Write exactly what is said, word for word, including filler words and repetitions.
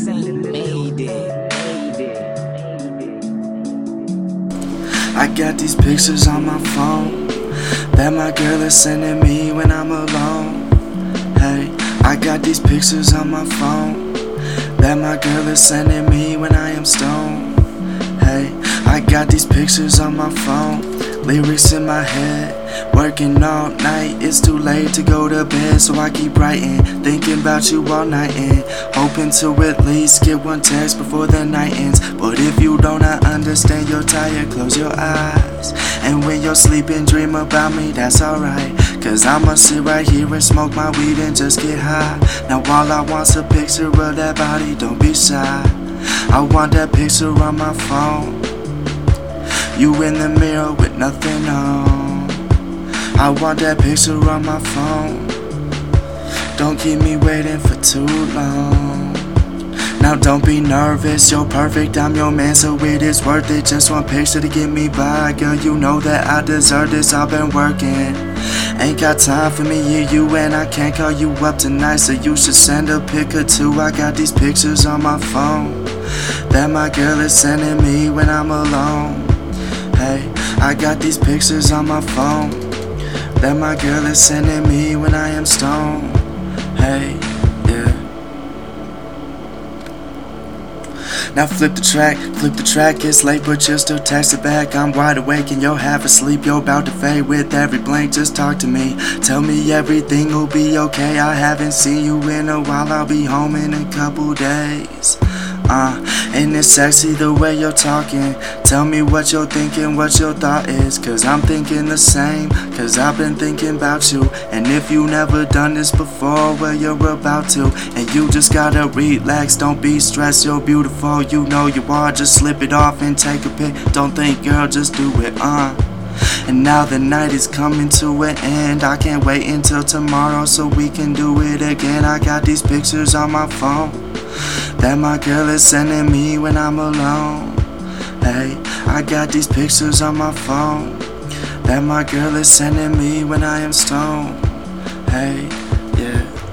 I got these pictures on my phone that my girl is sending me when I'm alone. Hey, I got these pictures on my phone that my girl is sending me when I am stoned. Hey, I got these pictures on my phone, lyrics in my head, working all night. It's too late to go to bed, so I keep writing, thinking about you all night and hoping to at least get one text before the night ends. But if you don't, I understand you're tired, close your eyes, and when you're sleeping, dream about me, that's alright. Cause I'ma sit right here and smoke my weed and just get high. Now all I want's a picture of that body, don't be shy. I want that picture on my phone, you in the mirror with nothing on. I want that picture on my phone, don't keep me waiting for too long. Now don't be nervous, you're perfect, I'm your man, so it is worth it. Just one picture to get me by, girl, you know that I deserve this. I've been working, ain't got time for me, yeah, you, and I can't call you up tonight, so you should send a pic or two. I got these pictures on my phone that my girl is sending me when I'm alone. Hey, I got these pictures on my phone that my girl is sending me when I am stoned. Hey, yeah. Now flip the track, flip the track, it's late but you'll still text it back. I'm wide awake and you're half asleep, you're about to fade with every blink. Just talk to me, tell me everything will be okay. I haven't seen you in a while, I'll be home in a couple days. Uh, and it's sexy the way you're talking. Tell me what you're thinking, what your thought is, cause I'm thinking the same, cause I've been thinking about you. And if you never done this before, well you're about to. And you just gotta relax, don't be stressed, you're beautiful, you know you are. Just slip it off and take a pic, don't think girl, just do it, uh And now the night is coming to an end, I can't wait until tomorrow so we can do it again. I got these pictures on my phone that my girl is sending me when I'm alone. Hey, I got these pictures on my phone that my girl is sending me when I am stoned. Hey, yeah.